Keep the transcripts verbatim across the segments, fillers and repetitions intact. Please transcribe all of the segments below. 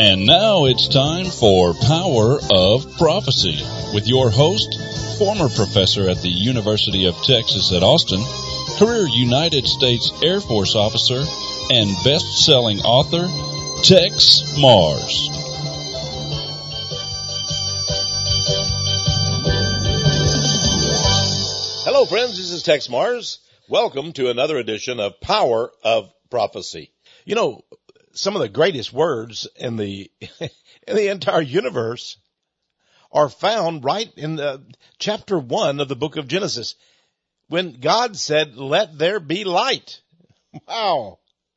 And now it's time for Power of Prophecy with your host, former professor at the University of Texas at Austin, career United States Air Force officer, and best-selling author, Tex Mars. Hello, friends. This is Tex Mars. Welcome to another edition of Power of Prophecy. You know, some of the greatest words in the in the entire universe are found right in the chapter one of the book of Genesis, when God said, "Let there be light." Wow.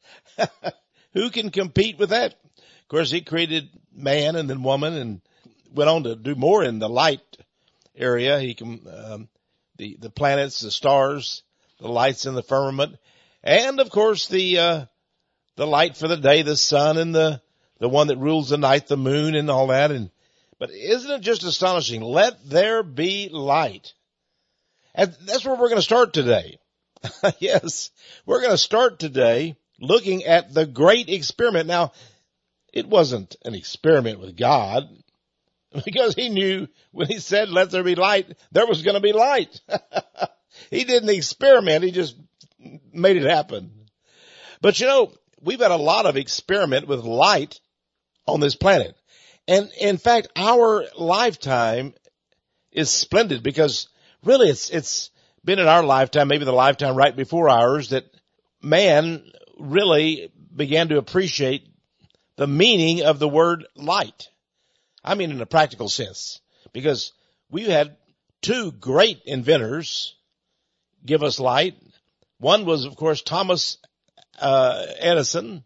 Who can compete with that? Of course, he created man and then woman and went on to do more in the light area. He can, um, the, the planets, the stars, the lights in the firmament, and of course the, uh, the light for the day, the sun, and the, the one that rules the night, the moon, and all that. And, but isn't it just astonishing? Let there be light. And that's where we're going to start today. Yes, we're going to start today looking at the great experiment. Now, it wasn't an experiment with God, because he knew when he said, "Let there be light," there was going to be light. He didn't experiment. He just made it happen. But you know, we've had a lot of experiment with light on this planet. And in fact, our lifetime is splendid, because really it's, it's been in our lifetime, maybe the lifetime right before ours, that man really began to appreciate the meaning of the word light. I mean, in a practical sense, because we've had two great inventors give us light. One was, of course, Thomas uh, Edison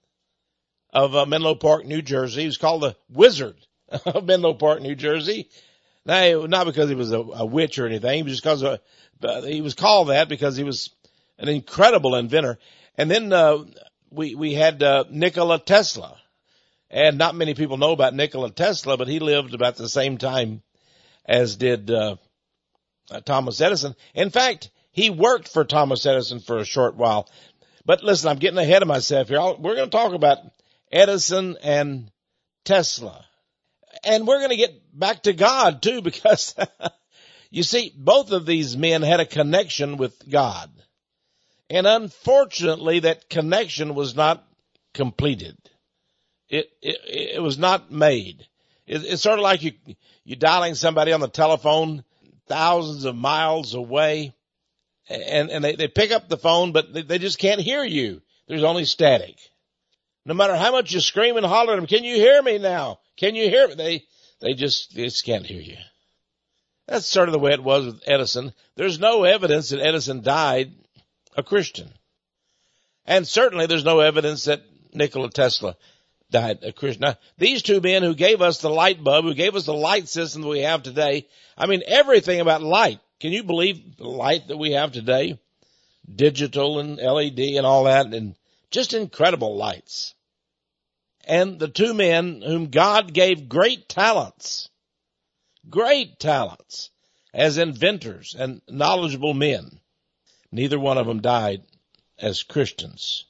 of uh, Menlo Park, New Jersey. He was called the Wizard of Menlo Park, New Jersey. Now, not because he was a, a witch or anything, just because of, uh, he was called that because he was an incredible inventor. And then uh, we we had uh, Nikola Tesla. And not many people know about Nikola Tesla, but he lived about the same time as did uh, uh, Thomas Edison. In fact, he worked for Thomas Edison for a short while. But listen, I'm getting ahead of myself here. I'll, we're going to talk about Edison and Tesla. And we're going to get back to God, too, because you see, both of these men had a connection with God. And unfortunately, that connection was not completed. It, it, it was not made. It, it's sort of like you, you dialing somebody on the telephone thousands of miles away, and, and they, they pick up the phone, but they, they just can't hear you. There's only static. No matter how much you scream and holler at them, "Can you hear me now? Can you hear me?" They, they just, they just can't hear you. That's sort of the way it was with Edison. There's no evidence that Edison died a Christian. And certainly there's no evidence that Nikola Tesla died a Christian. Now, these two men who gave us the light bulb, who gave us the light system that we have today, I mean, everything about light. Can you believe the light that we have today? Digital and L E D and all that, and just incredible lights. And the two men whom God gave great talents, great talents as inventors and knowledgeable men. Neither one of them died as Christians.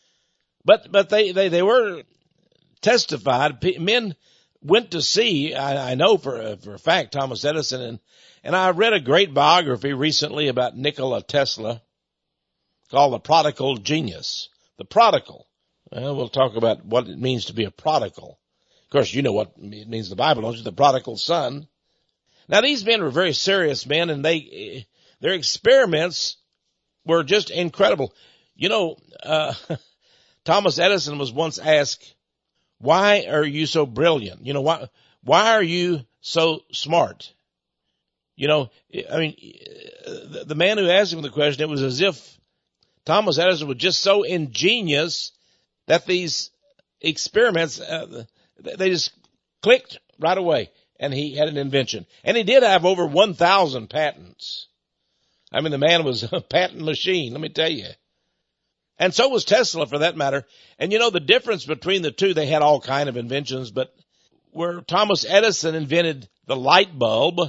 But, but they, they, they were testified. Men went to see, I, I know for, for a fact, Thomas Edison, and, and I read a great biography recently about Nikola Tesla called The Prodigal Genius. The prodigal. Well, we'll talk about what it means to be a prodigal. Of course, you know what it means in the Bible, don't you? The prodigal son. Now, these men were very serious men, and they, their experiments were just incredible. You know, uh, Thomas Edison was once asked, "Why are you so brilliant? You know, why, why are you so smart?" You know, I mean, the, the man who asked him the question, it was as if Thomas Edison was just so ingenious that these experiments, uh, they just clicked right away, and he had an invention. And he did have over one thousand patents. I mean, the man was a patent machine, let me tell you. And so was Tesla, for that matter. And you know, the difference between the two, they had all kind of inventions, but where Thomas Edison invented the light bulb,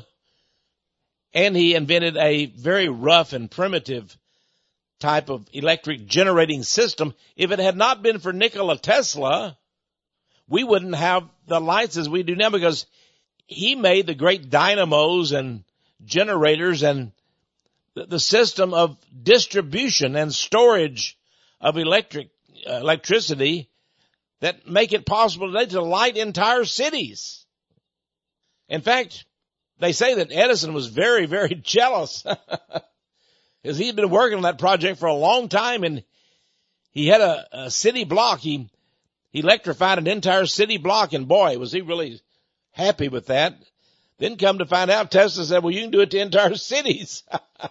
and he invented a very rough and primitive type of electric generating system. If it had not been for Nikola Tesla, we wouldn't have the lights as we do now, because he made the great dynamos and generators and the, the system of distribution and storage of electric uh, electricity that make it possible today to light entire cities. In fact, they say that Edison was very, very jealous because he'd been working on that project for a long time, and he had a, a city block. He, he electrified an entire city block, and boy, was he really happy with that. Then come to find out, Tesla said, well, you can do it to entire cities.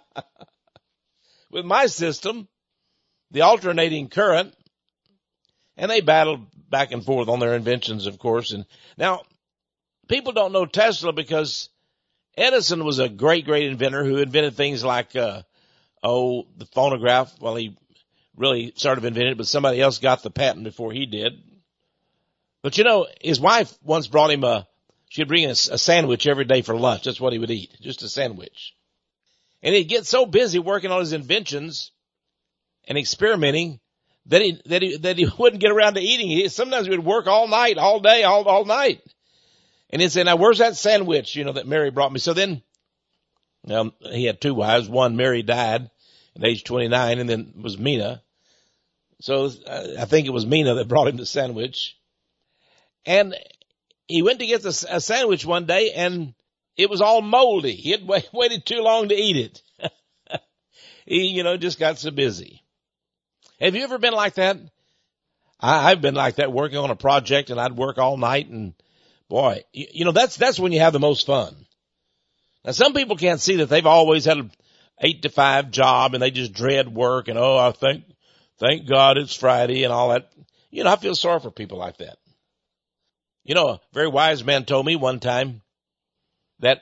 With my system, the alternating current, and they battled back and forth on their inventions, of course. And now, people don't know Tesla because Edison was a great, great inventor who invented things like, uh, oh, the phonograph. Well, he really sort of invented it, but somebody else got the patent before he did. But you know, his wife once brought him a, she'd bring a, a sandwich every day for lunch. That's what he would eat, just a sandwich. And he'd get so busy working on his inventions and experimenting that he, that he, that he wouldn't get around to eating. He, sometimes he would work all night, all day, all, all night. And he'd say, now where's that sandwich, you know, that Mary brought me? So then, um, he had two wives. One, Mary, died at age twenty-nine, and then it was Mina. So uh, I think it was Mina that brought him the sandwich. And he went to get the, a sandwich one day, and it was all moldy. He had wait, waited too long to eat it. He, you know, just got so busy. Have you ever been like that? I, I've been like that, working on a project, and I'd work all night, and boy, you, you know, that's, that's when you have the most fun. Now, some people can't see that they've always had an eight to five job, and they just dread work, and oh, I think, thank God it's Friday and all that. You know, I feel sorry for people like that. You know, a very wise man told me one time that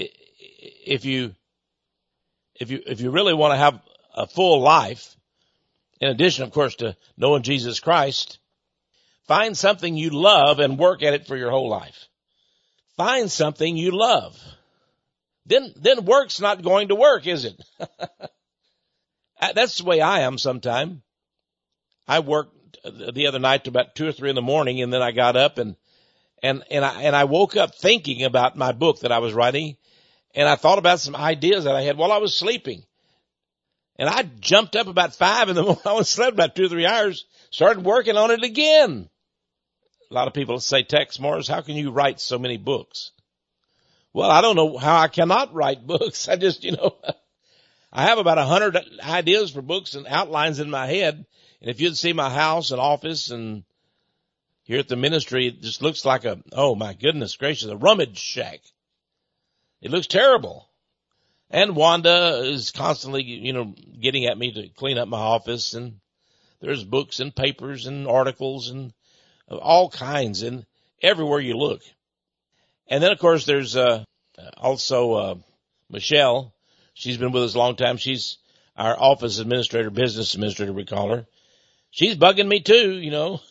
if you, if you, if you really want to have a full life, in addition, of course, to knowing Jesus Christ, find something you love and work at it for your whole life. Find something you love. Then, then work's not going to work, is it? That's the way I am sometime. I worked the other night to about two or three in the morning, and then I got up and, and, and I, and I woke up thinking about my book that I was writing, and I thought about some ideas that I had while I was sleeping. And I jumped up about five in the morning. I was slept about two or three hours, started working on it again. A lot of people say, Tex Morris, how can you write so many books? Well, I don't know how I cannot write books. I just, you know, I have about a hundred ideas for books and outlines in my head. And if you'd see my house and office and here at the ministry, it just looks like a, oh my goodness gracious, a rummage shack. It looks terrible. And Wanda is constantly, you know, getting at me to clean up my office, and there's books and papers and articles and all kinds, and everywhere you look. And then, of course, there's uh, also uh, Michelle. She's been with us a long time. She's our office administrator, business administrator, we call her. She's bugging me too, you know.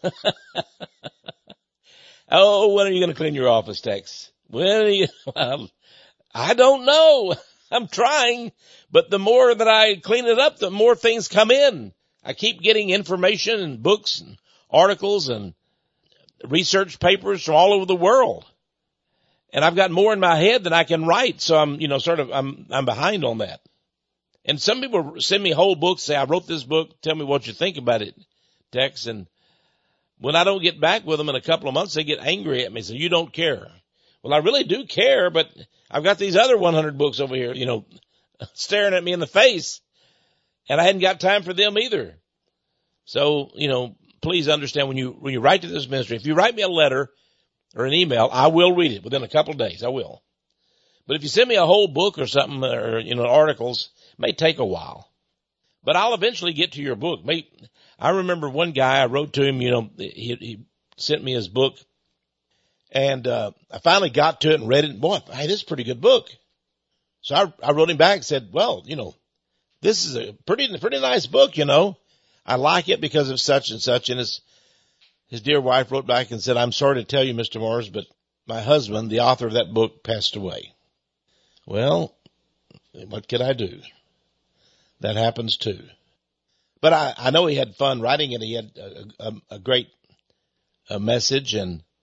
Oh, when are you going to clean your office, Tex? When are you? Well, I don't know. I'm trying, but the more that I clean it up, the more things come in. I keep getting information and books and articles and research papers from all over the world. And I've got more in my head than I can write. So I'm, you know, sort of, I'm, I'm behind on that. And some people send me whole books, say, I wrote this book. Tell me what you think about it, Tex. And when I don't get back with them in a couple of months, they get angry at me. So you don't care. Well, I really do care, but I've got these other one hundred books over here, you know, staring at me in the face, and I hadn't got time for them either. So, you know, please understand when you, when you write to this ministry, if you write me a letter or an email, I will read it within a couple of days. I will. But if you send me a whole book or something, or, you know, articles, it may take a while, but I'll eventually get to your book. May, I remember one guy, I wrote to him, you know, he, he sent me his book. And, uh, I finally got to it and read it, and boy, hey, this is a pretty good book. So I, I wrote him back and said, well, you know, this is a pretty, pretty nice book, you know. I like it because of such and such. And his, his dear wife wrote back and said, I'm sorry to tell you, Mister Morris, but my husband, the author of that book, passed away. Well, what could I do? That happens too. But I, I know he had fun writing it. He had a, a, a great a message, and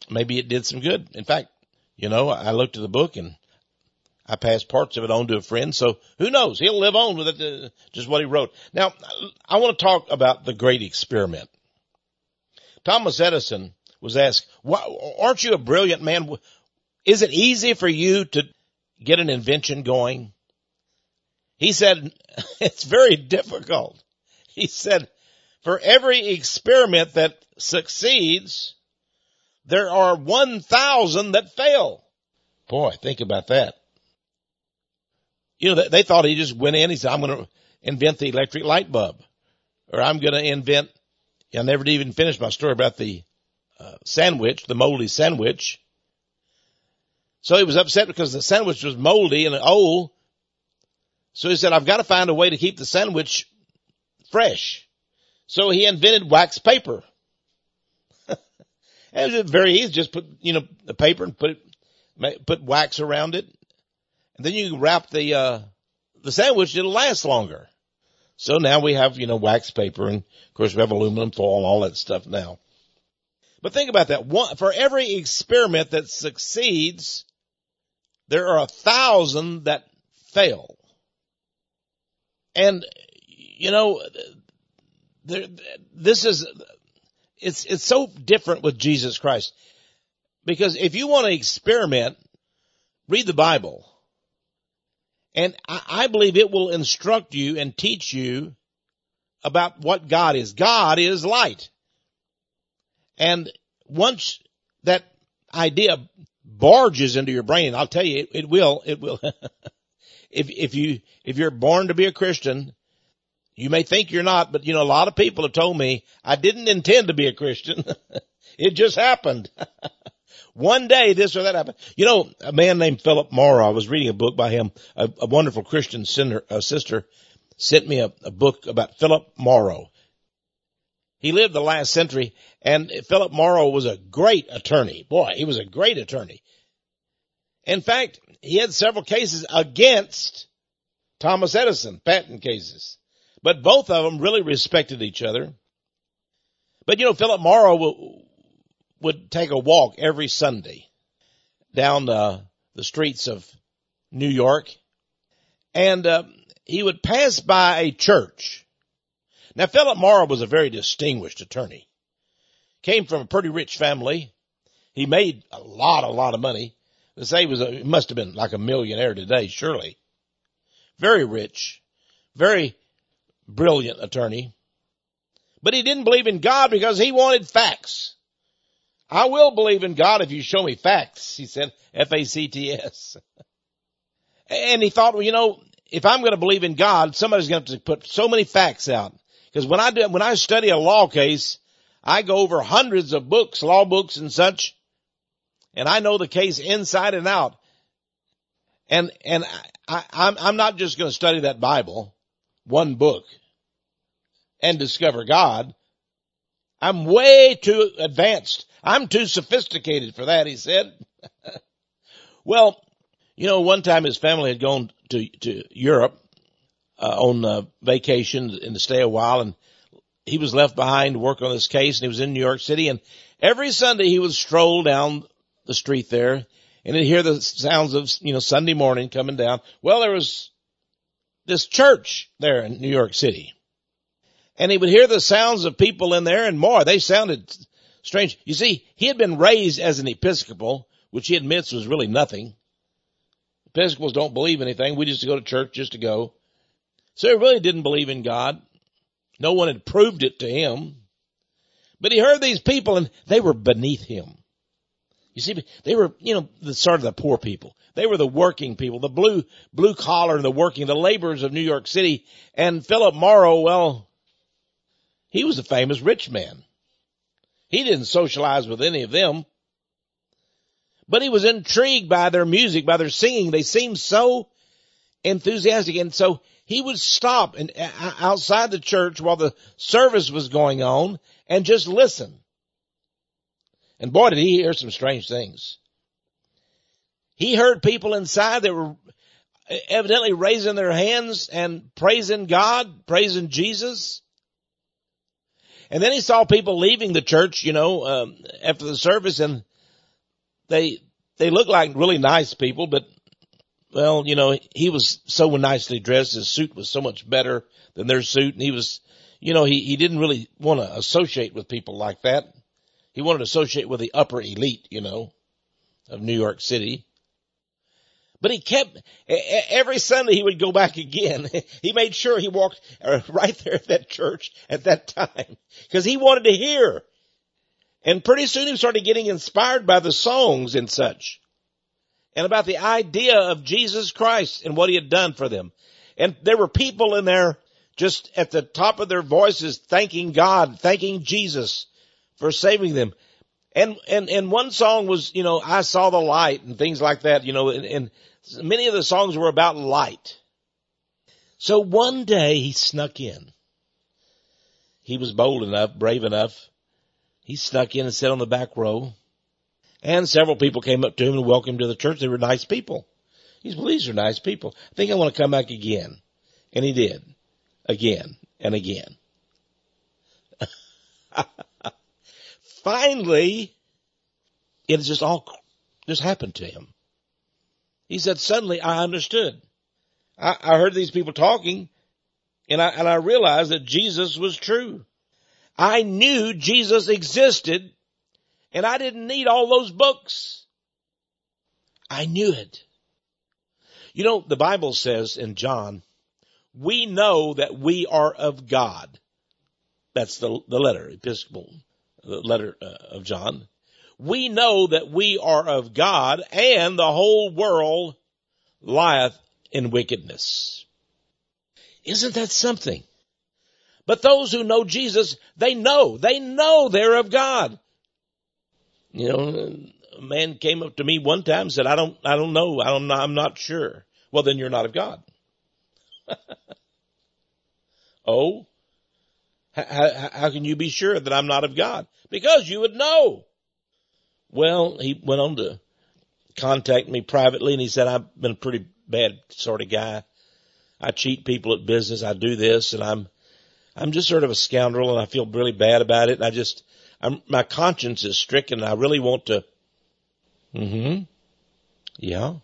maybe it did some good. In fact, you know, I looked at the book and I passed parts of it on to a friend. So who knows? He'll live on with it, uh, just what he wrote. Now, I want to talk about the great experiment. Thomas Edison was asked, aren't you a brilliant man? Is it easy for you to get an invention going? He said, it's very difficult. He said, for every experiment that succeeds, there are one thousand that fail. Boy, think about that. You know, they thought he just went in, he said, I'm going to invent the electric light bulb. Or I'm going to invent, I never did even finish my story about the uh, sandwich, the moldy sandwich. So he was upset because the sandwich was moldy and old. So he said, I've got to find a way to keep the sandwich fresh. So he invented wax paper. And it was very easy. Just put, you know, the paper and put it, put wax around it. And then you can wrap the, uh, the sandwich. It'll last longer. So now we have, you know, wax paper, and of course we have aluminum foil and all that stuff now. But think about that. One, for every experiment that succeeds, there are a thousand that fail. And, you know, there, this is, it's, it's so different with Jesus Christ. Because if you want to experiment, read the Bible. And I, I believe it will instruct you and teach you about what God is. God is light. And once that idea barges into your brain, I'll tell you, it, it will, it will. if, if you, if you're born to be a Christian, you may think you're not, but you know, a lot of people have told me, I didn't intend to be a Christian. It just happened. One day this or that happened. You know, a man named Philip Morrow, I was reading a book by him, a, a wonderful Christian sinner, uh, sister sent me a, a book about Philip Morrow. He lived the last century, and Philip Morrow was a great attorney. Boy, he was a great attorney. In fact, he had several cases against Thomas Edison, patent cases. But both of them really respected each other. But you know, Philip Morrow would, would take a walk every Sunday down uh, the streets of New York, and uh, he would pass by a church. Now, Philip Morrow was a very distinguished attorney. Came from a pretty rich family. He made a lot, a lot of money. They say he was a, he must have been like a millionaire today, surely. Very rich, very brilliant attorney. But he didn't believe in God because he wanted facts. I will believe in God if you show me facts, he said, F A C T S. And he thought, well, you know, if I'm going to believe in God, somebody's going to have to put so many facts out. Because when I do, when I study a law case, I go over hundreds of books, law books and such, and I know the case inside and out. And, and I, I'm, I'm not just going to study that Bible, one book, and discover God. I'm way too advanced. I'm too sophisticated for that, he said. Well, you know, one time his family had gone to, to Europe, uh, on uh, vacation and to stay a while, and he was left behind to work on this case, and he was in New York City, and every Sunday he would stroll down the street there, and he'd hear the sounds of, you know, Sunday morning coming down. Well, there was this church there in New York City, and he would hear the sounds of people in there, and more, they sounded strange. You see, he had been raised as an Episcopal, which he admits was really nothing. Episcopals don't believe anything. We just go to church just to go. So he really didn't believe in God. No one had proved it to him. But he heard these people, and they were beneath him. You see, they were, you know, the sort of the poor people. They were the working people, the blue, blue collar, the working, the laborers of New York City. And Philip Morrow, well, he was a famous rich man. He didn't socialize with any of them. But he was intrigued by their music, by their singing. They seemed so enthusiastic. And so he would stop and outside the church while the service was going on and just listen. And boy, did he hear some strange things. He heard people inside that were evidently raising their hands and praising God, praising Jesus. And then he saw people leaving the church, you know, um, after the service, and they, they looked like really nice people, but well, you know, he was so nicely dressed. His suit was so much better than their suit. And he was, you know, he, he didn't really want to associate with people like that. He wanted to associate with the upper elite, you know, of New York City. But he kept, every Sunday he would go back again. He made sure he walked right there at that church at that time because he wanted to hear. And pretty soon he started getting inspired by the songs and such, and about the idea of Jesus Christ and what he had done for them. And there were people in there just at the top of their voices thanking God, thanking Jesus for saving them. And, and, and one song was, you know, I saw the light and things like that, you know, and, and many of the songs were about light. So one day he snuck in. He was bold enough, brave enough. He snuck in and sat on the back row. And several people came up to him and welcomed him to the church. They were nice people. He said, well, these are nice people. I think I want to come back again. And he did. Again and again. Finally, it just all just happened to him. He said, suddenly I understood. I, I heard these people talking, and I, and I realized that Jesus was true. I knew Jesus existed, and I didn't need all those books. I knew it. You know, the Bible says in John, we know that we are of God. That's the, the letter, Episcopal, the letter uh, of John. We know that we are of God, and the whole world lieth in wickedness. Isn't that something? But those who know Jesus, they know, they know they're of God. You know, a man came up to me one time and said, I don't, I don't know. I don't know. I'm not sure. Well, then you're not of God. Oh, how, how can you be sure that I'm not of God? Because you would know. Well, he went on to contact me privately, and he said, I've been a pretty bad sort of guy. I cheat people at business. I do this, and I'm, I'm just sort of a scoundrel, and I feel really bad about it. And I just, I'm, my conscience is stricken, and I really want to. Mm-hmm. Yeah.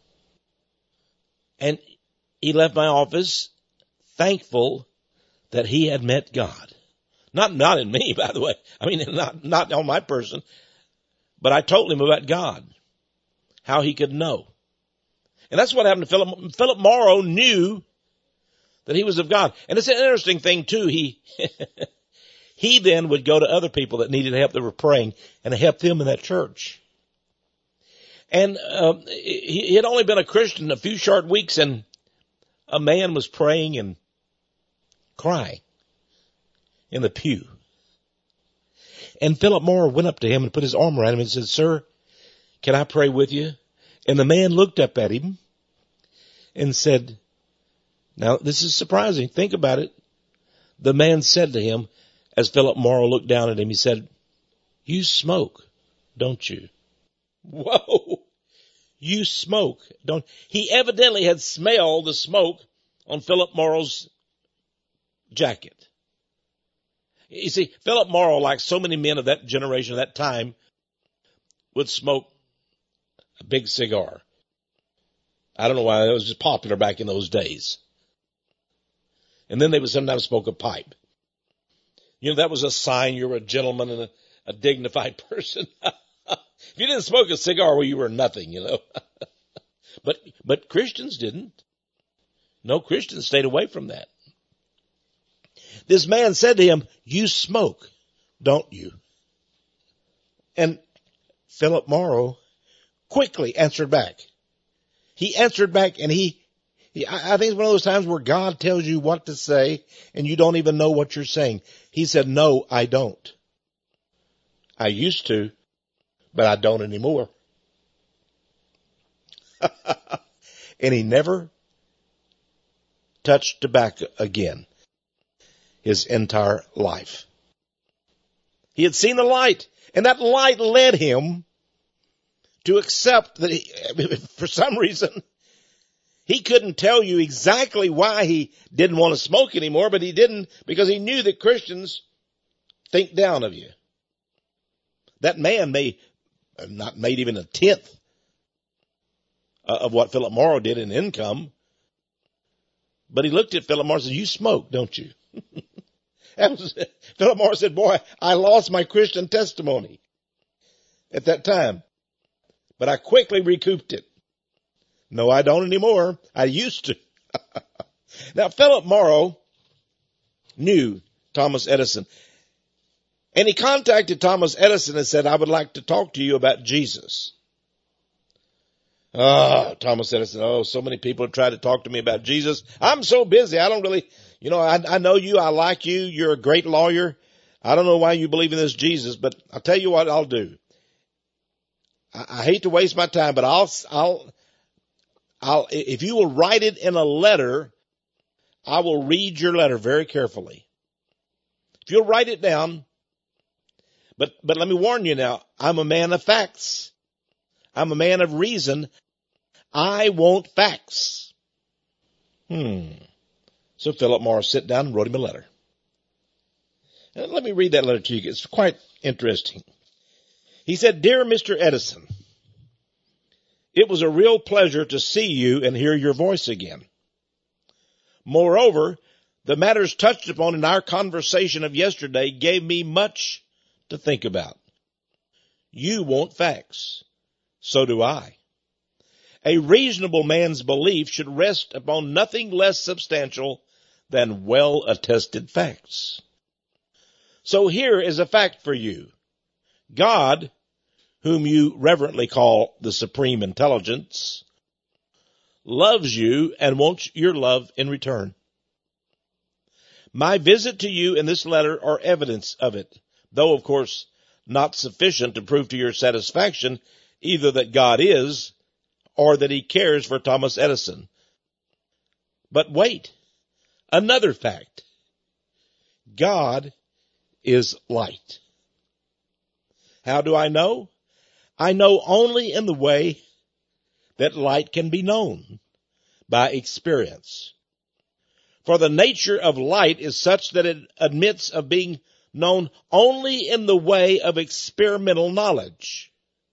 And he left my office thankful that he had met God. Not, not in me, by the way. I mean, not, not on my person, but I told him about God, how he could know. And that's what happened to Philip. Philip Morrow knew that he was of God. And it's an interesting thing too. He, he then would go to other people that needed help that were praying and help them in that church. And, um, he, he had only been a Christian a few short weeks, and a man was praying and crying in the pew. And Philip Morrow went up to him and put his arm around him and said, sir, can I pray with you? And the man looked up at him and said, now this is surprising. Think about it. The man said to him, as Philip Morrow looked down at him, he said, you smoke, don't you? Whoa. You smoke, don't, he evidently had smelled the smoke on Philip Morrow's jacket. You see, Philip Morrow, like so many men of that generation, of that time, would smoke a big cigar. I don't know why, it was just popular back in those days. And then they would sometimes smoke a pipe. You know, that was a sign you were a gentleman and a, a dignified person. If you didn't smoke a cigar, well, you were nothing, you know. But, but Christians didn't. No, Christians stayed away from that. This man said to him, you smoke, don't you? And Philip Morrow quickly answered back. He answered back, and he, he, I think it's one of those times where God tells you what to say and you don't even know what you're saying. He said, no, I don't. I used to, but I don't anymore. And he never touched tobacco again his entire life. He had seen the light, and that light led him to accept that he, for some reason, he couldn't tell you exactly why he didn't want to smoke anymore, but he didn't because he knew that Christians think down of you. That man may not made even a tenth of what Philip Morrow did in income. But he looked at Philip Morrow and said, you smoke, don't you? That was, Philip Morrow said, boy, I lost my Christian testimony at that time, but I quickly recouped it. No, I don't anymore. I used to. Now, Philip Morrow knew Thomas Edison, and he contacted Thomas Edison and said, I would like to talk to you about Jesus. Ah, Thomas Edison, oh, so many people have tried to talk to me about Jesus. I'm so busy. I don't really, you know, I, I know you. I like you. You're a great lawyer. I don't know why you believe in this Jesus, but I'll tell you what I'll do. I, I hate to waste my time, but I'll, I'll, I'll, if you will write it in a letter, I will read your letter very carefully. If you'll write it down, but, but let me warn you now, I'm a man of facts. I'm a man of reason. I want facts. Hmm. So Philip Morrow sat down and wrote him a letter. And let me read that letter to you. It's quite interesting. He said, Dear Mister Edison, it was a real pleasure to see you and hear your voice again. Moreover, the matters touched upon in our conversation of yesterday gave me much to think about. You want facts. So do I. A reasonable man's belief should rest upon nothing less substantial than well-attested facts. So here is a fact for you. God, whom you reverently call the Supreme Intelligence, loves you and wants your love in return. My visit to you in this letter are evidence of it, though, of course, not sufficient to prove to your satisfaction either that God is or that he cares for Thomas Edison. But wait, another fact. God is light. How do I know? I know only in the way that light can be known, by experience. For the nature of light is such that it admits of being known only in the way of experimental knowledge.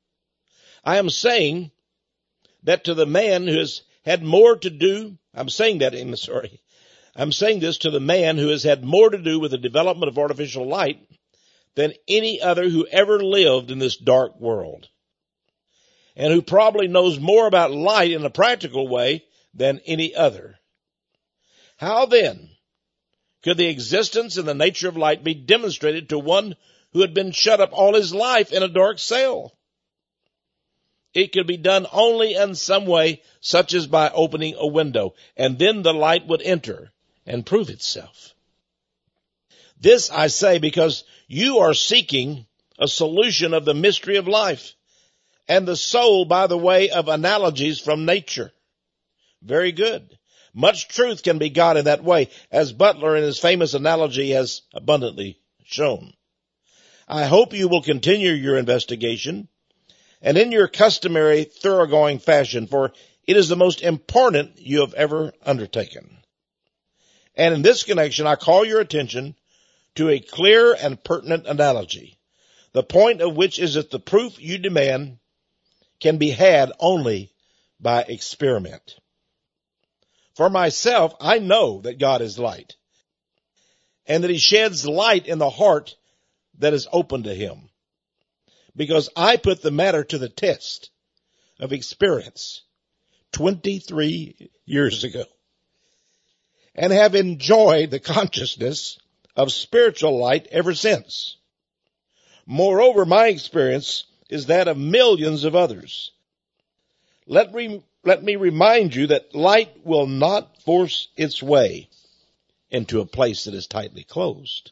I am saying that to the man who has had more to do, I'm saying that, I'm sorry, I'm saying this to the man who has had more to do with the development of artificial light than any other who ever lived in this dark world, and who probably knows more about light in a practical way than any other. How then could the existence and the nature of light be demonstrated to one who had been shut up all his life in a dark cell? It could be done only in some way, such as by opening a window, and then the light would enter and prove itself. This I say because you are seeking a solution of the mystery of life and the soul by the way of analogies from nature. Very good. Much truth can be got in that way, as Butler in his famous analogy has abundantly shown. I hope you will continue your investigation, and in your customary thoroughgoing fashion, for it is the most important you have ever undertaken. And in this connection, I call your attention to a clear and pertinent analogy, the point of which is that the proof you demand can be had only by experiment. For myself, I know that God is light, and that he sheds light in the heart that is open to him, because I put the matter to the test of experience twenty-three years ago, and have enjoyed the consciousness of spiritual light ever since. Moreover, my experience is that of millions of others. Let me, let me remind you that light will not force its way into a place that is tightly closed,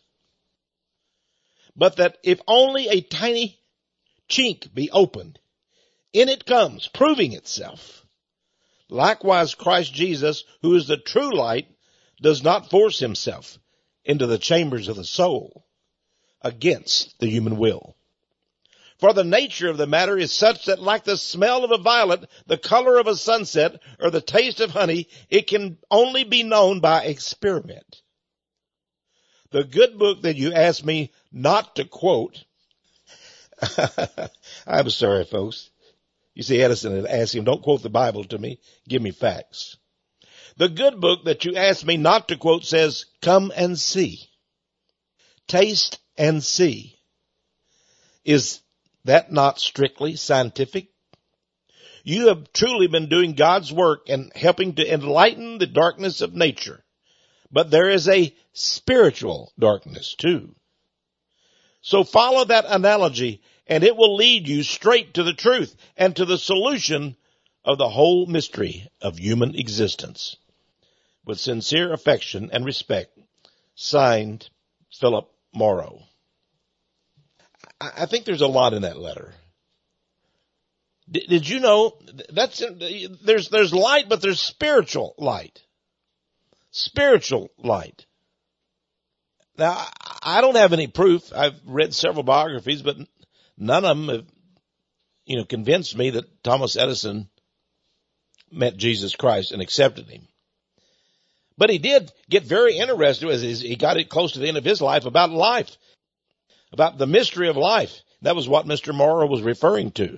but that if only a tiny chink be opened, in it comes, proving itself. Likewise, Christ Jesus, who is the true light, does not force himself into the chambers of the soul against the human will. For the nature of the matter is such that like the smell of a violet, the color of a sunset, or the taste of honey, it can only be known by experiment. The good book that you asked me not to quote I'm sorry, folks. You see, Edison had asked him, don't quote the Bible to me. Give me facts. The good book that you asked me not to quote says, come and see. Taste and see. Is that not strictly scientific? You have truly been doing God's work and helping to enlighten the darkness of nature. But there is a spiritual darkness too. So follow that analogy and it will lead you straight to the truth and to the solution of the whole mystery of human existence. With sincere affection and respect, signed Philip Morrow. I think there's a lot in that letter. Did you know that's there's there's light, but there's spiritual light. Spiritual light. Now, I don't have any proof. I've read several biographies, but none of them have, you know, convinced me that Thomas Edison met Jesus Christ and accepted him. But he did get very interested as he got it close to the end of his life about life, about the mystery of life. That was what Mister Morrow was referring to.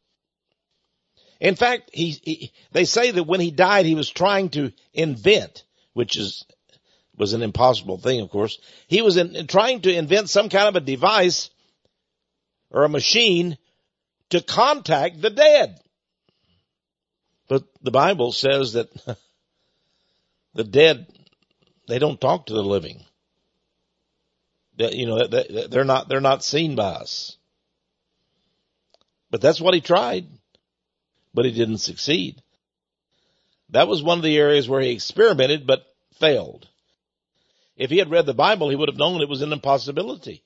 In fact, he, he they say that when he died, he was trying to invent, which is was an impossible thing, of course. He was in, trying to invent some kind of a device or a machine to contact the dead. But the Bible says that the dead, they don't talk to the living. That, you know, they're not, they're not seen by us. But that's what he tried. But he didn't succeed. That was one of the areas where he experimented but failed. If he had read the Bible, he would have known it was an impossibility.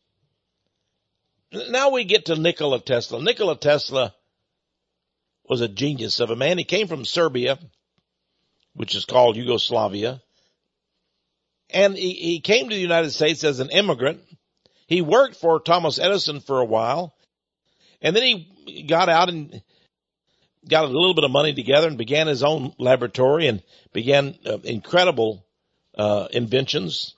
Now we get to Nikola Tesla. Nikola Tesla was a genius of a man. He came from Serbia, which is called Yugoslavia. And he, he came to the United States as an immigrant. He worked for Thomas Edison for a while. And then he got out and got a little bit of money together and began his own laboratory and began uh, incredible uh, inventions.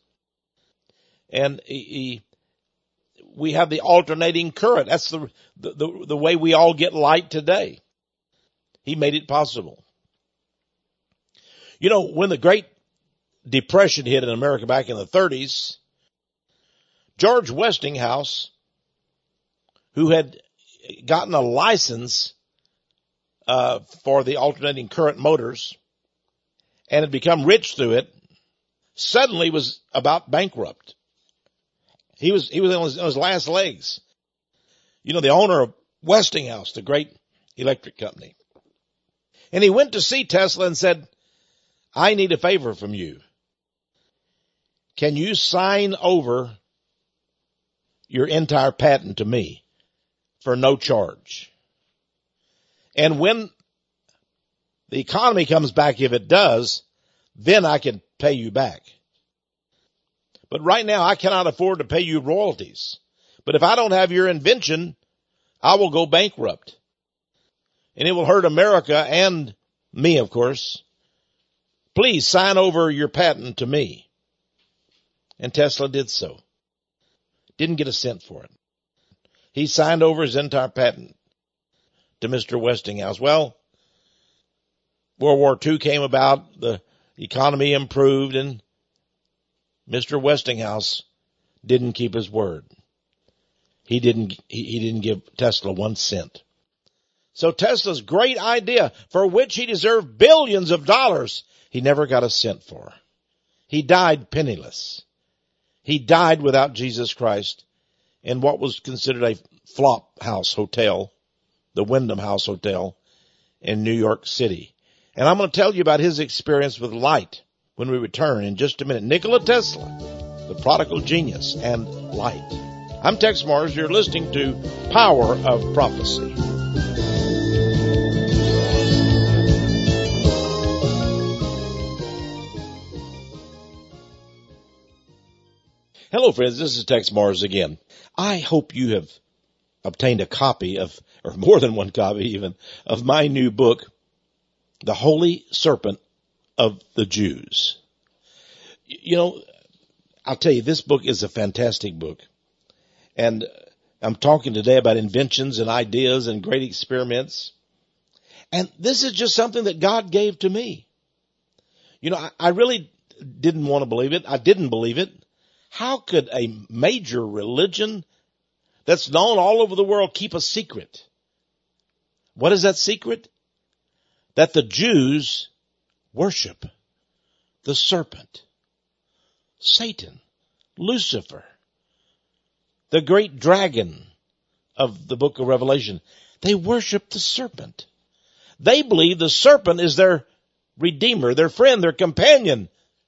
And he, he, we have the alternating current. That's the, the, the, the way we all get light today. He made it possible. You know, when the Great Depression hit in America back in the thirties, George Westinghouse, who had gotten a license uh, for the alternating current motors and had become rich through it, suddenly was about bankrupt. He was, he was on his, on his last legs. You know, the owner of Westinghouse, the great electric company. And he went to see Tesla and said, I need a favor from you. Can you sign over your entire patent to me for no charge? And when the economy comes back, if it does, then I can pay you back. But right now I cannot afford to pay you royalties. But if I don't have your invention, I will go bankrupt. And it will hurt America and me, of course. Please sign over your patent to me. And Tesla did so. Didn't get a cent for it. He signed over his entire patent to Mister Westinghouse. Well, World War Two came about, the economy improved, and Mister Westinghouse didn't keep his word. He didn't, he, he didn't give Tesla one cent. So Tesla's great idea, for which he deserved billions of dollars, he never got a cent for. He died penniless. He died without Jesus Christ in what was considered a flop house hotel, the Wyndham House Hotel in New York City. And I'm going to tell you about his experience with light when we return in just a minute. Nikola Tesla, the prodigal genius and light. I'm Tex Mars. You're listening to Power of Prophecy. Hello, friends. This is Tex Mars again. I hope you have obtained a copy of, or more than one copy even, of my new book, The Holy Serpent of the Jews. You know, I'll tell you, this book is a fantastic book. And I'm talking today about inventions and ideas and great experiments. And this is just something that God gave to me. You know, I, I really didn't want to believe it. I didn't believe it. How could a major religion that's known all over the world keep a secret? What is that secret? That the Jews worship the serpent, Satan, Lucifer, the great dragon of the book of Revelation. They worship the serpent. They believe the serpent is their redeemer, their friend, their companion,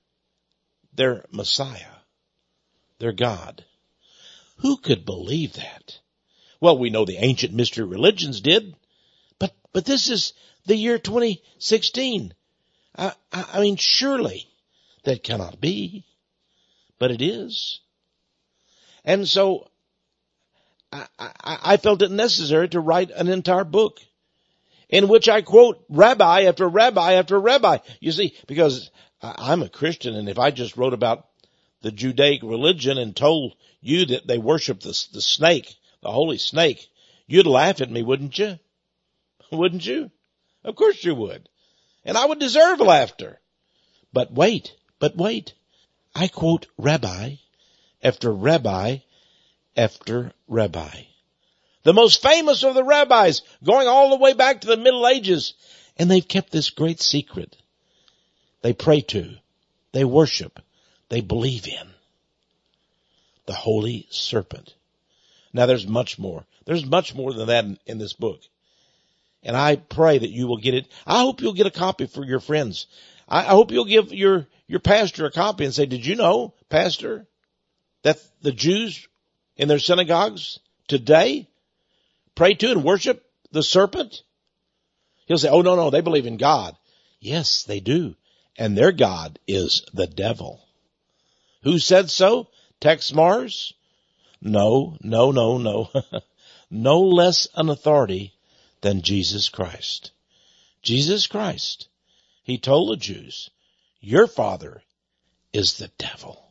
their Messiah, their God. Who could believe that? Well, we know the ancient mystery religions did, but, but this is the year twenty sixteen. I, I, I mean, surely that cannot be, but it is. And so I, I, I felt it necessary to write an entire book in which I quote rabbi after rabbi after rabbi. You see, because I'm a Christian, and if I just wrote about the Judaic religion and told you that they worship the, the snake, the holy snake, you'd laugh at me, wouldn't you? Wouldn't you? Of course you would. And I would deserve laughter. But wait, but wait. I quote rabbi after rabbi after rabbi. The most famous of the rabbis, going all the way back to the Middle Ages. And they've kept this great secret. They pray to, they worship, they believe in the holy serpent. Now there's much more. There's much more than that in, in this book. And I pray that you will get it. I hope you'll get a copy for your friends. I, I hope you'll give your, your pastor a copy and say, did you know, Pastor, that the Jews in their synagogues today pray to and worship the serpent? He'll say, oh, no, no, they believe in God. Yes, they do. And their God is the devil. Who said so? Tex Mars? No, no, no, no. No less an authority than Jesus Christ. Jesus Christ. He told the Jews, your father is the devil.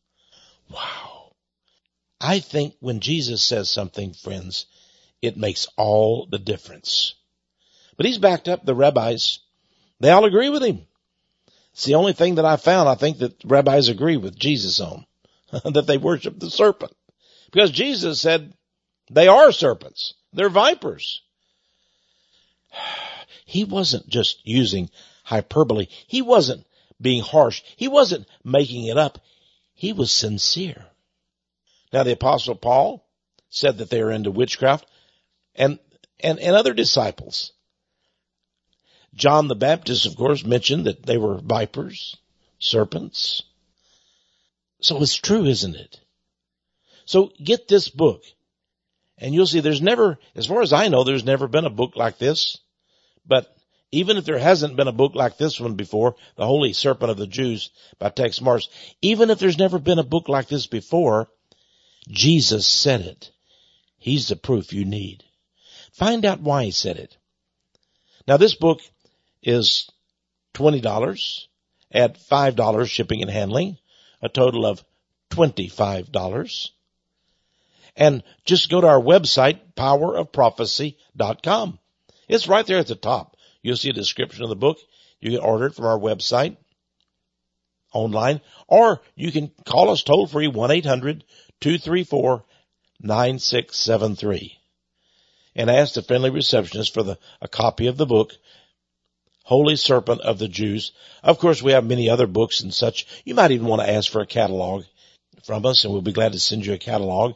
Wow. I think when Jesus says something, friends, it makes all the difference. But he's backed up the rabbis. They all agree with him. It's the only thing that I found I think that rabbis agree with Jesus on, that they worship the serpent. Because Jesus said they are serpents. They're vipers. He wasn't just using hyperbole. He wasn't being harsh. He wasn't making it up. He was sincere. Now the Apostle Paul said that they are into witchcraft, and, and, and other disciples. John the Baptist, of course, mentioned that they were vipers, serpents. So it's true, isn't it? So get this book, and you'll see there's never, as far as I know, there's never been a book like this. But even if there hasn't been a book like this one before, The Holy Serpent of the Jews by Tex Mars, even if there's never been a book like this before, Jesus said it. He's the proof you need. Find out why he said it. Now this book is twenty dollars. Add five dollars shipping and handling, a total of twenty-five dollars. And just go to our website, power of prophecy dot com. It's right there at the top. You'll see a description of the book. You can order it from our website online, or you can call us toll free one eight hundred two three four nine six seven three and ask the friendly receptionist for the, a copy of the book, Holy Serpent of the Jews. Of course, we have many other books and such. You might even want to ask for a catalog from us, and we'll be glad to send you a catalog.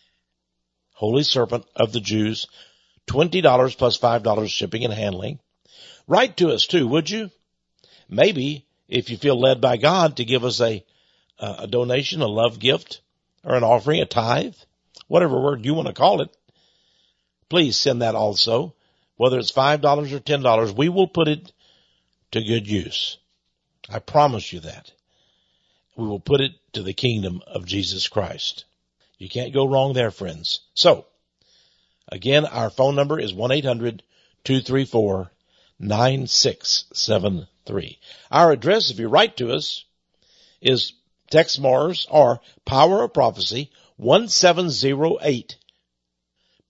Holy Serpent of the Jews, twenty dollars plus five dollars shipping and handling. Write to us too, would you? Maybe if you feel led by God to give us a, uh, a donation, a love gift, or an offering, a tithe, whatever word you want to call it, please send that also. Whether it's five dollars or ten dollars, we will put it to good use. I promise you that. We will put it to the kingdom of Jesus Christ. You can't go wrong there, friends. So, again, our phone number is one eight hundred two three four nine six seven three. Our address, if you write to us, is Tex Mars or Power of Prophecy one seven zero eight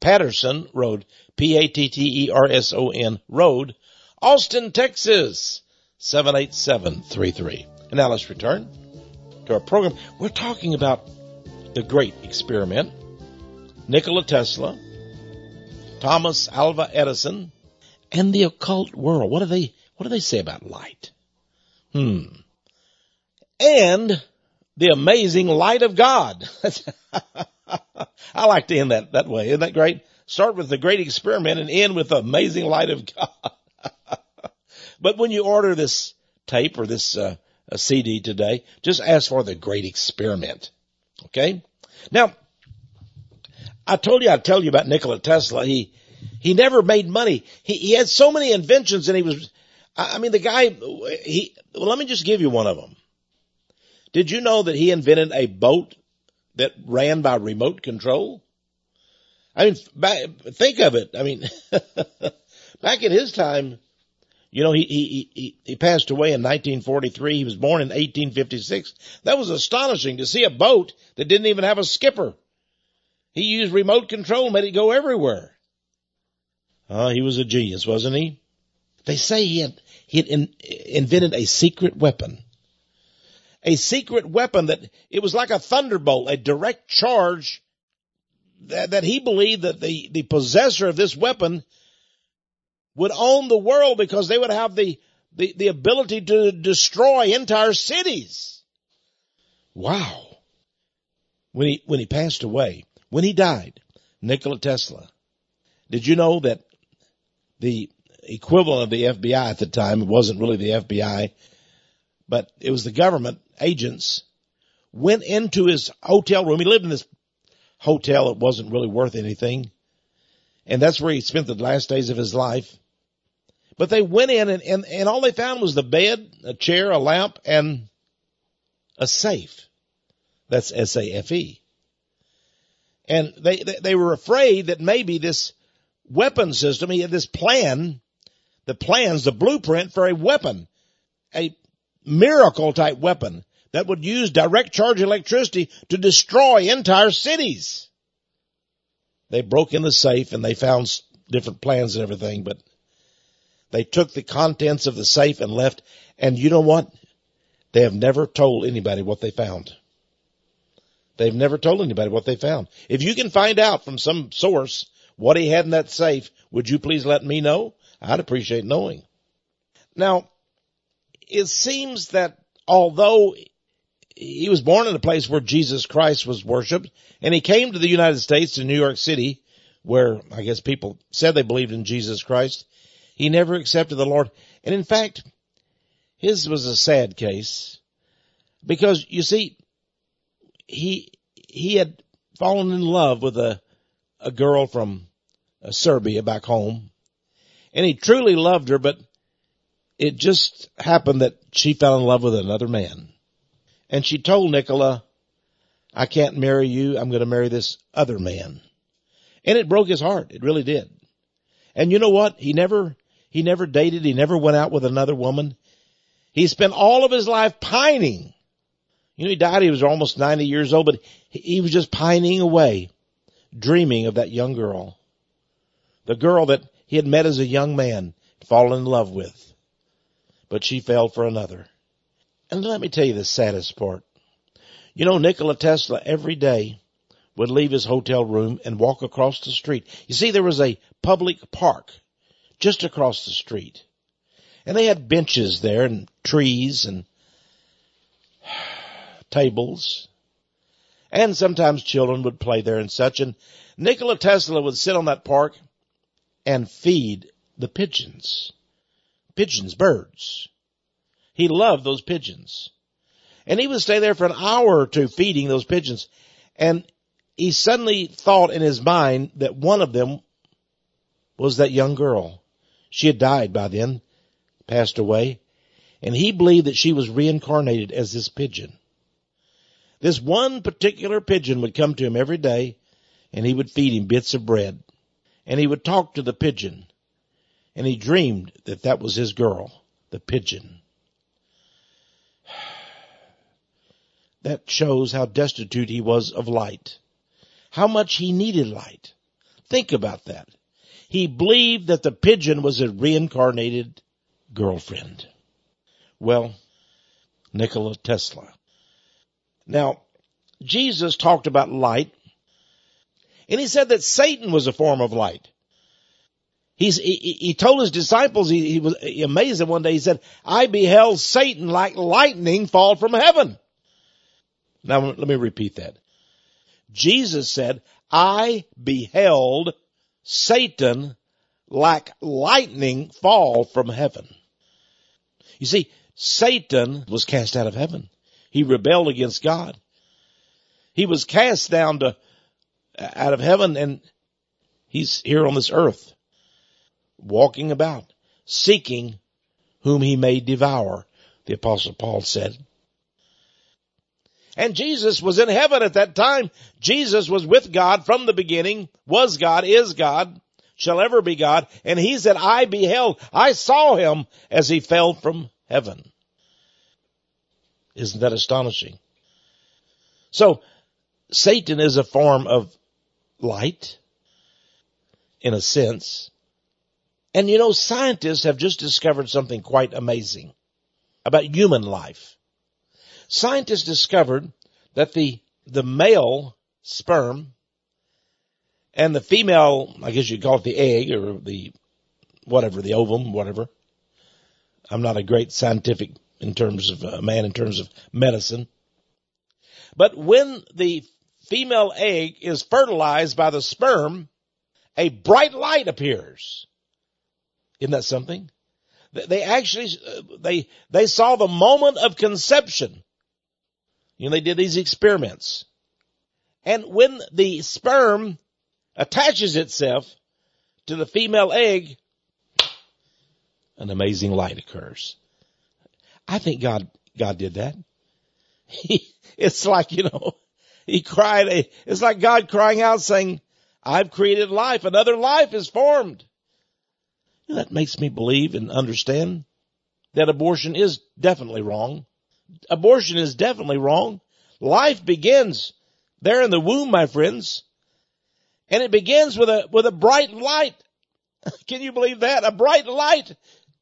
Patterson Road, P A T T E R S O N Road, Austin, Texas, seven eight seven three three. And now let's return to our program. We're talking about the great experiment, Nikola Tesla, Thomas Alva Edison, and the occult world. What do they, what do they say about light? Hmm. And the amazing light of God. I like to end that that way. Isn't that great? Start with the great experiment and end with the amazing light of God. But when you order this tape or this uh, a C D today, just ask for the great experiment. Okay? Now, I told you I'd tell you about Nikola Tesla. He he never made money. He, he had so many inventions, and he was, I mean, the guy, he, well, let me just give you one of them. Did you know that he invented a boat that ran by remote control? I mean, back, think of it. I mean, back in his time, you know, he, he, he, he passed away in nineteen forty-three. He was born in eighteen fifty-six. That was astonishing to see a boat that didn't even have a skipper. He used remote control, made it go everywhere. Uh, he was a genius, wasn't he? They say he had, he had in, invented a secret weapon. A secret weapon that, it was like a thunderbolt, a direct charge that, that he believed that the, the possessor of this weapon would own the world because they would have the, the, the ability to destroy entire cities. Wow. When he, when he passed away, when he died, Nikola Tesla, did you know that the equivalent of the F B I at the time, it wasn't really the F B I, but it was the government agents, went into his hotel room. He lived in this hotel that wasn't really worth anything. And that's where he spent the last days of his life. But they went in and, and, and all they found was the bed, a chair, a lamp, and a safe. That's S A F E. And they, they, they were afraid that maybe this weapon system, he had this plan, the plans, the blueprint for a weapon, a miracle type weapon that would use direct charge electricity to destroy entire cities. They broke in the safe and they found different plans and everything, but they took the contents of the safe and left. And you know what? They have never told anybody what they found. They've never told anybody what they found. If you can find out from some source what he had in that safe, would you please let me know? I'd appreciate knowing. Now, it seems that although he was born in a place where Jesus Christ was worshiped, and he came to the United States, to New York City, where I guess people said they believed in Jesus Christ, he never accepted the Lord. And in fact, his was a sad case because, you see, he he had fallen in love with a, a girl from uh, Serbia back home, and he truly loved her, but it just happened that she fell in love with another man. And she told Nikola, I can't marry you. I'm going to marry this other man. And it broke his heart. It really did. And you know what? He never, he never dated. He never went out with another woman. He spent all of his life pining. You know, he died. He was almost ninety years old, but he was just pining away, dreaming of that young girl. The girl that he had met as a young man, fallen in love with. But she fell for another. And let me tell you the saddest part. You know, Nikola Tesla every day would leave his hotel room and walk across the street. You see, there was a public park just across the street. And they had benches there and trees and tables. And sometimes children would play there and such. And Nikola Tesla would sit on that park and feed the pigeons. Pigeons, birds. He loved those pigeons. And he would stay there for an hour or two feeding those pigeons. And he suddenly thought in his mind that one of them was that young girl. She had died by then, passed away. And he believed that she was reincarnated as this pigeon. This one particular pigeon would come to him every day, and he would feed him bits of bread. And he would talk to the pigeon. And he dreamed that that was his girl, the pigeon. That shows how destitute he was of light. How much he needed light. Think about that. He believed that the pigeon was a reincarnated girlfriend. Well, Nikola Tesla. Now, Jesus talked about light, and he said that Satan was a form of light. He's, he, he told his disciples, he, he was amazed that one day he said, I beheld Satan like lightning fall from heaven. Now, let me repeat that. Jesus said, I beheld Satan like lightning fall from heaven. You see, Satan was cast out of heaven. He rebelled against God. He was cast down to out of heaven, and he's here on this earth, walking about, seeking whom he may devour, the Apostle Paul said. And Jesus was in heaven at that time. Jesus was with God from the beginning, was God, is God, shall ever be God. And he said, I beheld, I saw him as he fell from heaven. Isn't that astonishing? So, Satan is a form of light, in a sense. And you know, scientists have just discovered something quite amazing about human life. Scientists discovered that the, the male sperm and the female, I guess you'd call it the egg or the, whatever, the ovum, whatever. I'm not a great scientific in terms of a man in terms of medicine. But when the female egg is fertilized by the sperm, a bright light appears. Isn't that something? They actually, they, they saw the moment of conception. You know, they did these experiments. And when the sperm attaches itself to the female egg, an amazing light occurs. I think God, God did that. He, it's like, you know, he cried, it's like God crying out saying, I've created life. Another life is formed. And that makes me believe and understand that abortion is definitely wrong. Abortion is definitely wrong. Life begins there in the womb, my friends. And it begins with a, with a bright light. Can you believe that? A bright light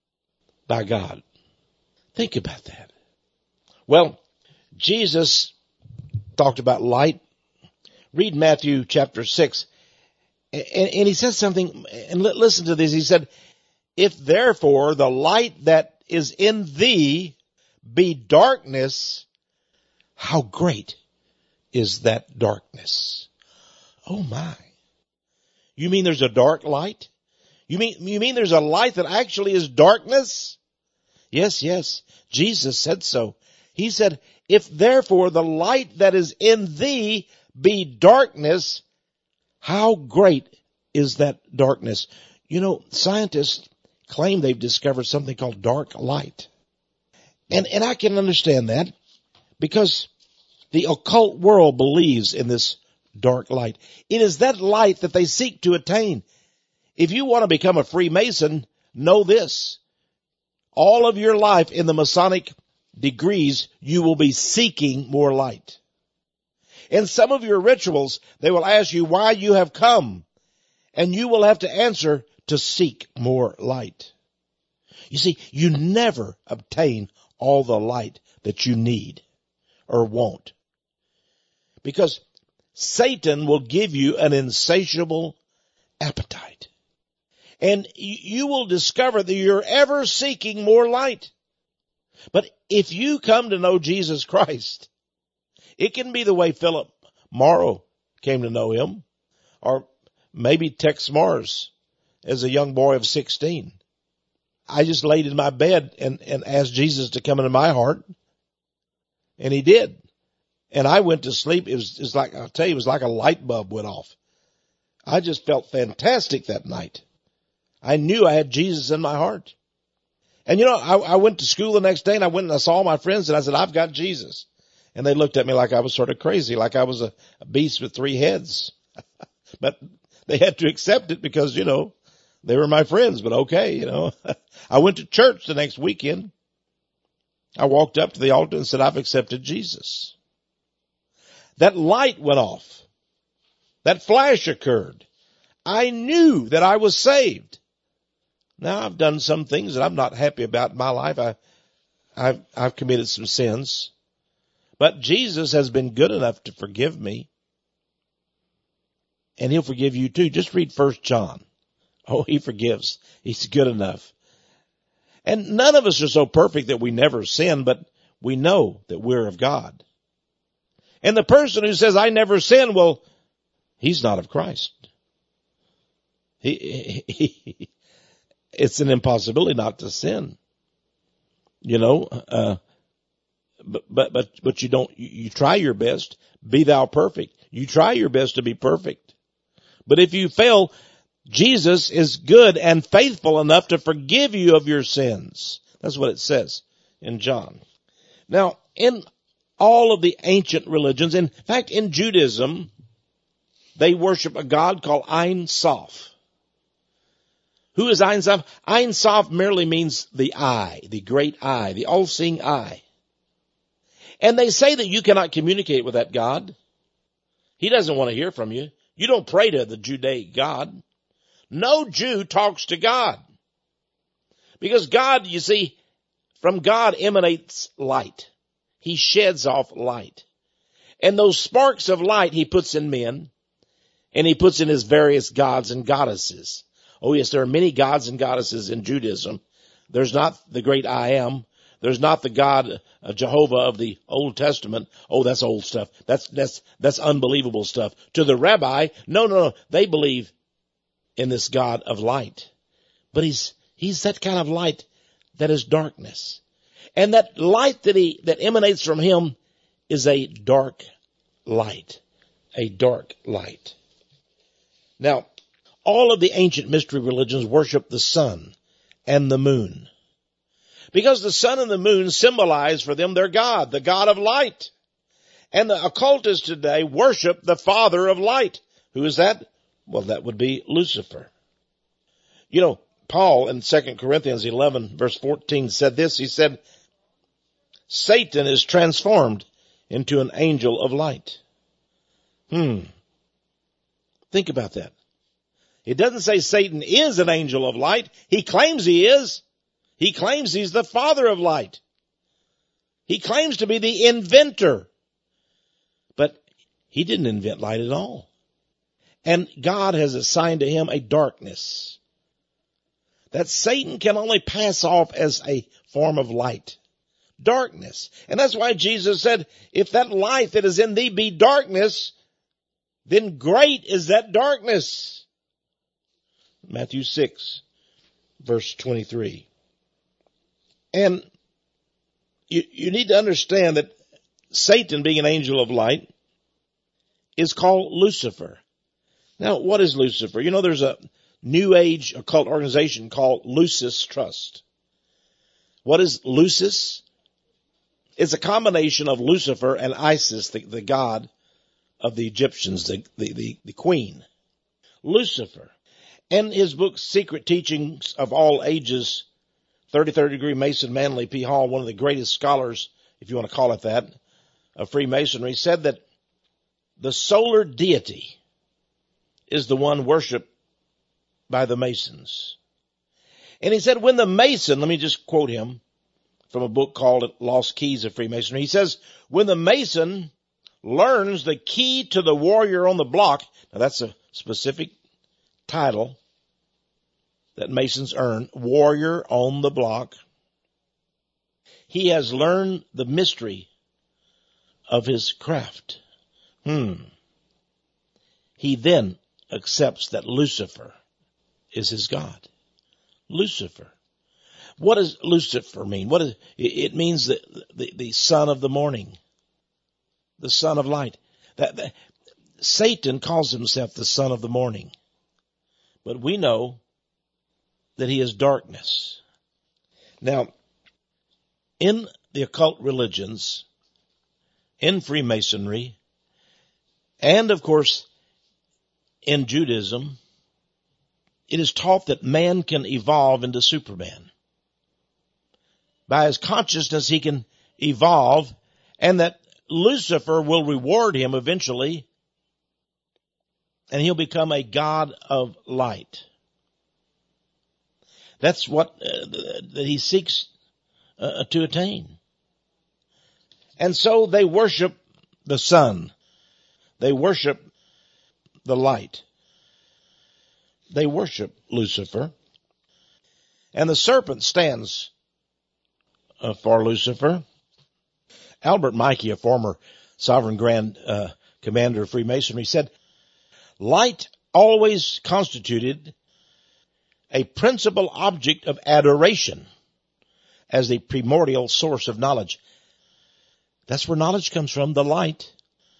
by God. Think about that. Well, Jesus talked about light. Read Matthew chapter six. And, and he says something, and listen to this. He said, if therefore the light that is in thee be darkness, how great is that darkness? Oh my. You mean there's a dark light? You mean, you mean there's a light that actually is darkness? Yes, yes. Jesus said so. He said, if therefore the light that is in thee be darkness, how great is that darkness? You know, scientists claim they've discovered something called dark light. And, and I can understand that because the occult world believes in this dark light. It is that light that they seek to attain. If you want to become a Freemason, know this. All of your life in the Masonic degrees, you will be seeking more light. In some of your rituals, they will ask you why you have come, and you will have to answer to seek more light. You see, you never obtain all the light that you need or want, because Satan will give you an insatiable appetite. And you will discover that you're ever seeking more light. But if you come to know Jesus Christ, it can be the way Philip Morrow came to know him, or maybe Tex Mars as a young boy of sixteen. I just laid in my bed and, and asked Jesus to come into my heart, and he did. And I went to sleep. It was, it was like, I'll tell you, it was like a light bulb went off. I just felt fantastic that night. I knew I had Jesus in my heart. And you know, I, I went to school the next day and I went and I saw my friends and I said, I've got Jesus. And they looked at me like I was sort of crazy, like I was a, a beast with three heads. But they had to accept it because, you know, they were my friends, but okay, you know. I went to church the next weekend. I walked up to the altar and said, I've accepted Jesus. That light went off. That flash occurred. I knew that I was saved. Now, I've done some things that I'm not happy about in my life. I, I've, I've committed some sins. But Jesus has been good enough to forgive me. And he'll forgive you too. Just read First John. Oh, he forgives. He's good enough. And none of us are so perfect that we never sin, but we know that we're of God. And the person who says, I never sin, well, he's not of Christ. He, he, he, it's an impossibility not to sin. You know, uh, but, but, but, but you don't, you, you try your best. Be thou perfect. You try your best to be perfect. But if you fail, Jesus is good and faithful enough to forgive you of your sins. That's what it says in John. Now, in all of the ancient religions, in fact, in Judaism, they worship a god called Ein Sof. Who is Ein Sof? Ein Sof merely means the eye, the great eye, the all-seeing eye. And they say that you cannot communicate with that God. He doesn't want to hear from you. You don't pray to the Judaic God. No Jew talks to God. Because God, you see, from God emanates light. He sheds off light. And those sparks of light he puts in men, and he puts in his various gods and goddesses. Oh yes, there are many gods and goddesses in Judaism. There's not the great I Am. There's not the God of Jehovah of the Old Testament. Oh, that's old stuff. That's, that's, that's unbelievable stuff. To the rabbi, no, no, no. They believe in this God of light. But he's, he's that kind of light that is darkness. And that light that he, that emanates from him is a dark light. A dark light. Now, all of the ancient mystery religions worship the sun and the moon. Because the sun and the moon symbolize for them their God, the God of light. And the occultists today worship the father of light. Who is that? Well, that would be Lucifer. You know, Paul in Second Corinthians eleven verse fourteen said this. He said, Satan is transformed into an angel of light. Hmm. Think about that. It doesn't say Satan is an angel of light. He claims he is. He claims he's the father of light. He claims to be the inventor. But he didn't invent light at all. And God has assigned to him a darkness that Satan can only pass off as a form of light. Darkness. And that's why Jesus said, if that light that is in thee be darkness, then great is that darkness. Matthew six, verse twenty-three. And you, you need to understand that Satan, being an angel of light, is called Lucifer. Now, what is Lucifer? You know, there's a New Age occult organization called Lucis Trust. What is Lucis? It's a combination of Lucifer and Isis, the, the god of the Egyptians, the, the, the, the queen. Lucifer. And his book, Secret Teachings of All Ages, thirty-third degree Mason Manly P. Hall, one of the greatest scholars, if you want to call it that, of Freemasonry, said that the solar deity is the one worshipped by the Masons. And he said when the Mason, let me just quote him from a book called Lost Keys of Freemasonry. He says, when the Mason learns the key to the warrior on the block, now that's a specific title that Masons earn, warrior on the block, he has learned the mystery of his craft. Hmm. He then accepts that Lucifer is his God. Lucifer. What does Lucifer mean? What is, it means the, the, the son of the morning, the son of light. That, that Satan calls himself the son of the morning, but we know that he is darkness. Now, in the occult religions, in Freemasonry, and of course in Judaism, it is taught that man can evolve into Superman. By his consciousness he can evolve, and that Lucifer will reward him eventually and he'll become a god of light. That's what uh, that he seeks uh, to attain. And so they worship the sun. They worship the light. They worship Lucifer. And the serpent stands uh, for Lucifer. Albert Mikey, a former Sovereign Grand uh, Commander of Freemasonry, said, light always constituted a principal object of adoration as the primordial source of knowledge. That's where knowledge comes from, the light.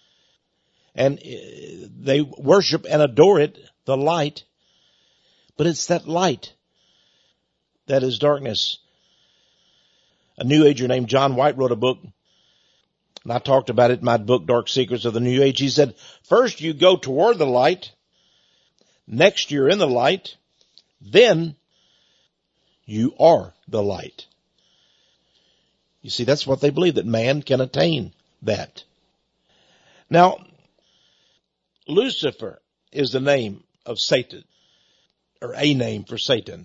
And they worship and adore it, the light. But it's that light that is darkness. A New Ager named John White wrote a book, and I talked about it in my book, Dark Secrets of the New Age. He said, first you go toward the light, next you're in the light, then you are the light. You see, that's what they believe, that man can attain that. Now, Lucifer is the name of Satan, or a name for Satan.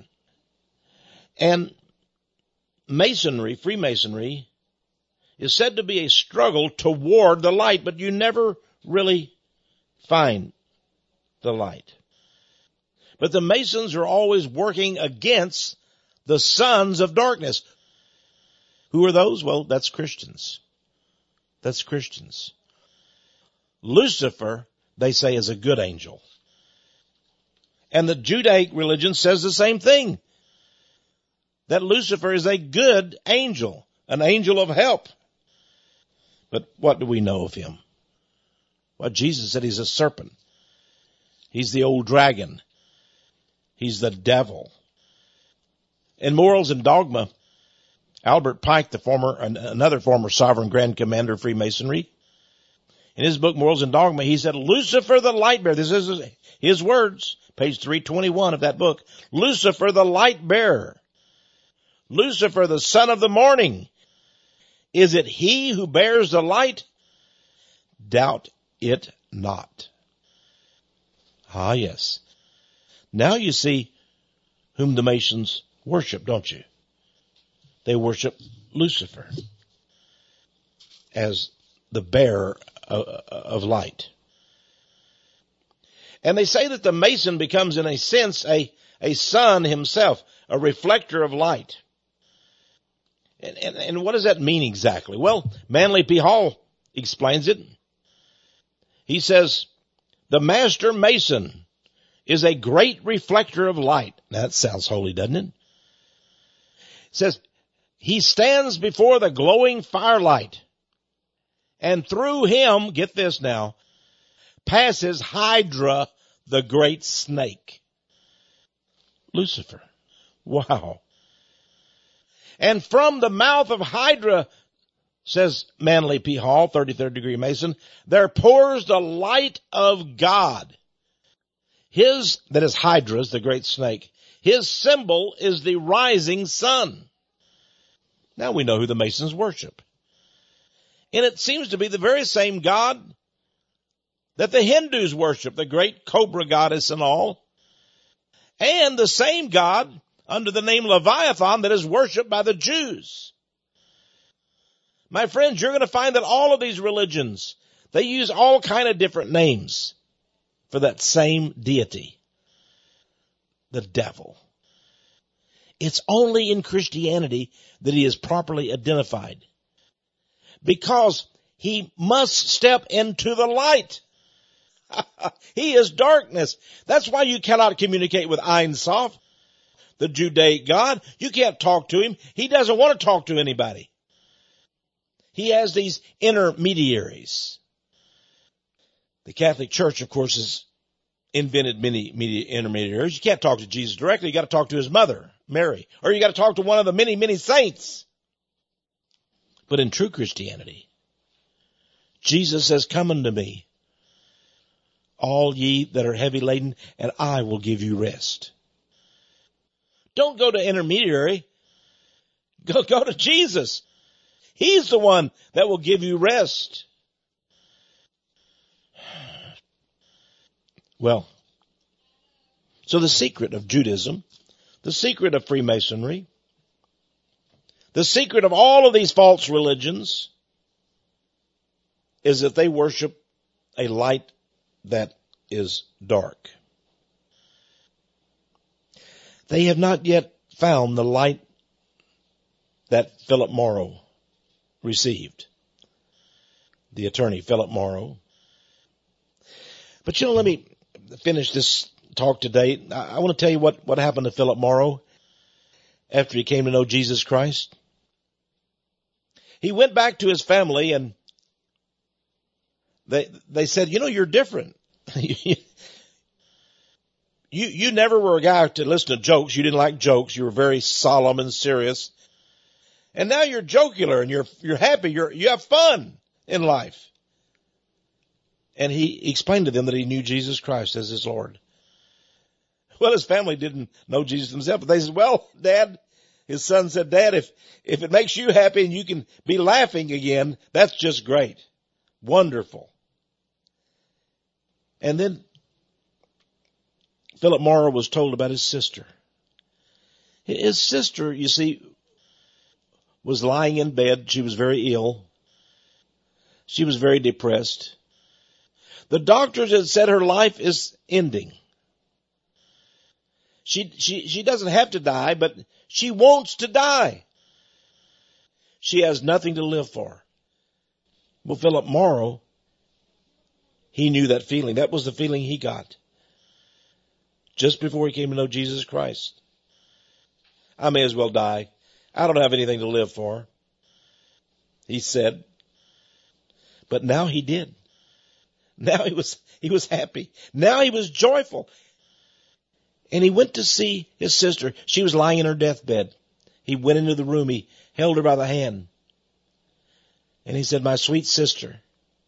And Masonry, Freemasonry, is said to be a struggle toward the light, but you never really find the light. But the Masons are always working against the sons of darkness. Who are those? Well, that's Christians. That's Christians. Lucifer, they say, is a good angel. And the Judaic religion says the same thing. That Lucifer is a good angel, an angel of help. But what do we know of him? Well, Jesus said he's a serpent. He's the old dragon. He's the devil. In Morals and Dogma, Albert Pike, the former, another former Sovereign Grand Commander of Freemasonry, in his book, Morals and Dogma, he said, Lucifer the light bearer, this is his words, page three twenty-one of that book, Lucifer the light bearer, Lucifer the son of the morning, is it he who bears the light? Doubt it not. Ah, yes. Now you see whom the Masons worship, don't you? They worship Lucifer as the bearer of, of light. And they say that the Mason becomes, in a sense, a, a sun himself, a reflector of light. And, and, and what does that mean exactly? Well, Manly P. Hall explains it. He says, the Master Mason is a great reflector of light. Now, that sounds holy, doesn't it? It says, he stands before the glowing firelight, and through him, get this now, passes Hydra, the great snake. Lucifer. Wow. And from the mouth of Hydra, says Manly P. Hall, thirty-third degree Mason, there pours the light of God. His, that is Hydra's, the great snake, his symbol is the rising sun. Now we know who the Masons worship. And it seems to be the very same God that the Hindus worship, the great cobra goddess and all. And the same God under the name Leviathan that is worshipped by the Jews. My friends, you're going to find that all of these religions, they use all kind of different names for that same deity, the devil. It's only in Christianity that he is properly identified, because he must step into the light. He is darkness. That's why you cannot communicate with Ein Sof, the Judaic God. You can't talk to him. He doesn't want to talk to anybody. He has these intermediaries. The Catholic Church, of course, has invented many media intermediaries. You can't talk to Jesus directly. You got to talk to his mother, Mary, or you got to talk to one of the many, many saints. But in true Christianity, Jesus says, come unto me, all ye that are heavy laden, and I will give you rest. Don't go to intermediary. Go, go to Jesus. He's the one that will give you rest. Well, so the secret of Judaism, the secret of Freemasonry, the secret of all of these false religions is that they worship a light that is dark. They have not yet found the light that Philip Morrow received. The attorney, Philip Morrow. But you know, let me finish this talk today. I, I want to tell you what, what happened to Philip Morrow after he came to know Jesus Christ. He went back to his family and they, they said, you know, you're different. you, you never were a guy to listen to jokes. You didn't like jokes. You were very solemn and serious. And now you're jocular and you're, you're happy. You're, you have fun in life. And he explained to them that he knew Jesus Christ as his Lord. Well, his family didn't know Jesus themselves, but they said, well, Dad, his son said, Dad, if, if it makes you happy and you can be laughing again, that's just great. Wonderful. And then Philip Morrow was told about his sister. His sister, you see, was lying in bed. She was very ill. She was very depressed. The doctors had said her life is ending. She, she, she doesn't have to die, but she wants to die. She has nothing to live for. Well, Philip Morrow, he knew that feeling. That was the feeling he got just before he came to know Jesus Christ. I may as well die. I don't have anything to live for, he said. But now he did. Now he was, he was happy. Now he was joyful. And he went to see his sister. She was lying in her deathbed. He went into the room. He held her by the hand. And he said, my sweet sister,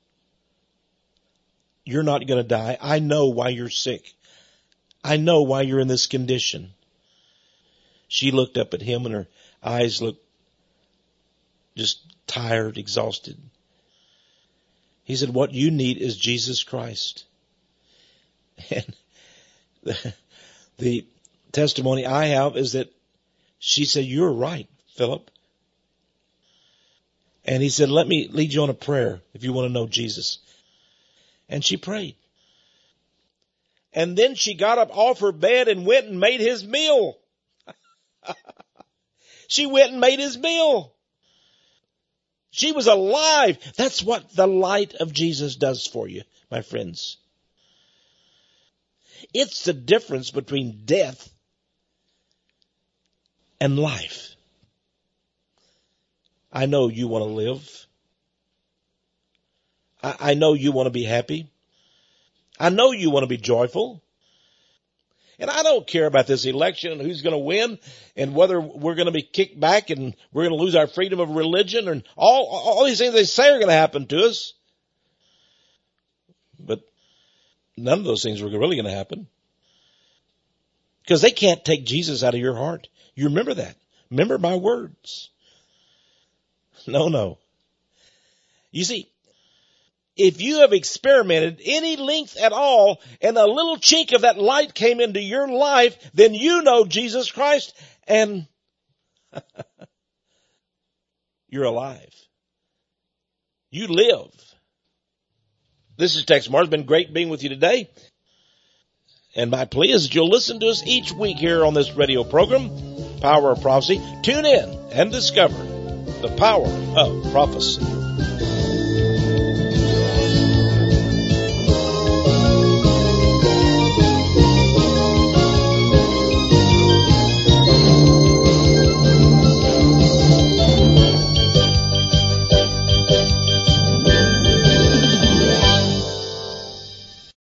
you're not going to die. I know why you're sick. I know why you're in this condition. She looked up at him and her eyes looked just tired, exhausted. He said, what you need is Jesus Christ. And the, the testimony I have is that she said, you're right, Philip. And he said, let me lead you on a prayer if you want to know Jesus. And she prayed. And then she got up off her bed and went and made his meal. She went and made his meal. She was alive. That's what the light of Jesus does for you, my friends. It's the difference between death and life. I know you want to live. I, I know you want to be happy. I know you want to be joyful. And I don't care about this election and who's going to win and whether we're going to be kicked back and we're going to lose our freedom of religion and all, all these things they say are going to happen to us. But none of those things are really going to happen. Because they can't take Jesus out of your heart. You remember that. Remember my words. No, no. You see, if you have experimented any length at all and a little chink of that light came into your life, then you know Jesus Christ and you're alive. You live. This is Tex Mars. It's been great being with you today. And my plea is that you'll listen to us each week here on this radio program, Power of Prophecy. Tune in and discover the power of prophecy.